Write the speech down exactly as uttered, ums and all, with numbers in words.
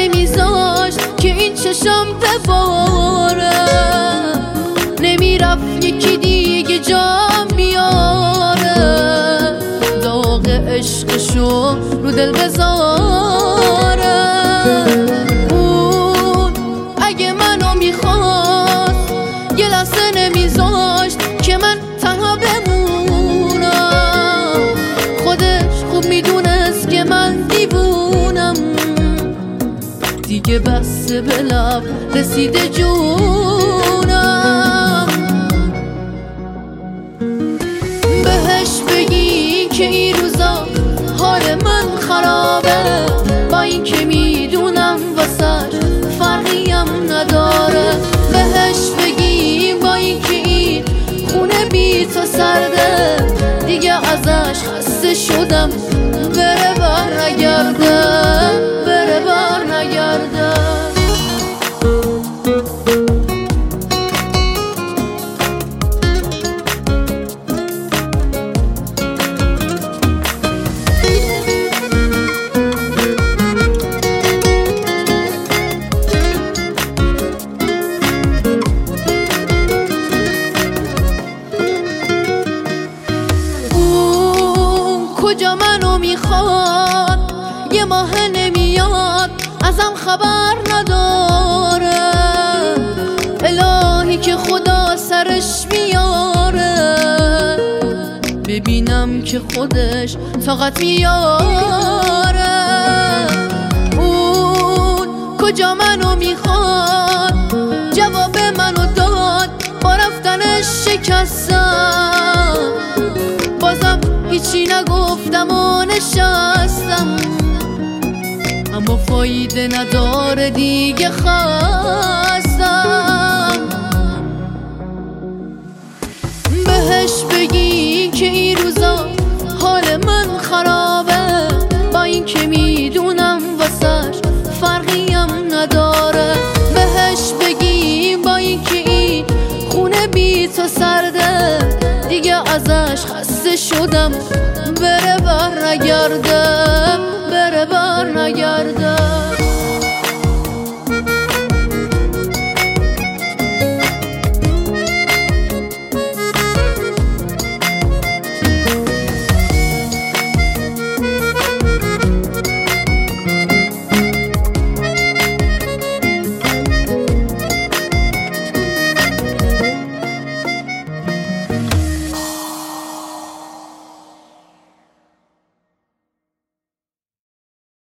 نمیذاشت که این چشم بباره، نمیرفت یکی دیگه جام بیاره، داغ عشقشو رو دل بذاره. اون اگه منو میخواست یه لحظه نمیذاشت که من تنها بمونم، خودش خوب میدونست که من دیوونم، دیگه بس به لب رسیده جونم. بهش بگی که این روزا حال من خرابه، با این که میدونم واسش فرقیم نداره. بهش بگی با این که این خونه بی تو سرده، دیگه ازش خسته شدم، بره بر نگرده، بره بر نگرده. کجا منو میخواد یه ماه نمیاد، ازم خبر نداره، الهی که خدا سرش میاره، ببینم که خودش طاقت میاره. اون کجا منو میخواد جواب منو داد، با رفتنش شکستم، بازم هیچی نگفتم و نشستم، اما فایده نداره دیگه خستم. بهش بگی که این روزا حال من خرابه، با این که میدونم واسش فرقیم نداره. بهش بگی با این که این خونه بی تو سرده، دیگه ازش خسته شدم، بره بر نگرده.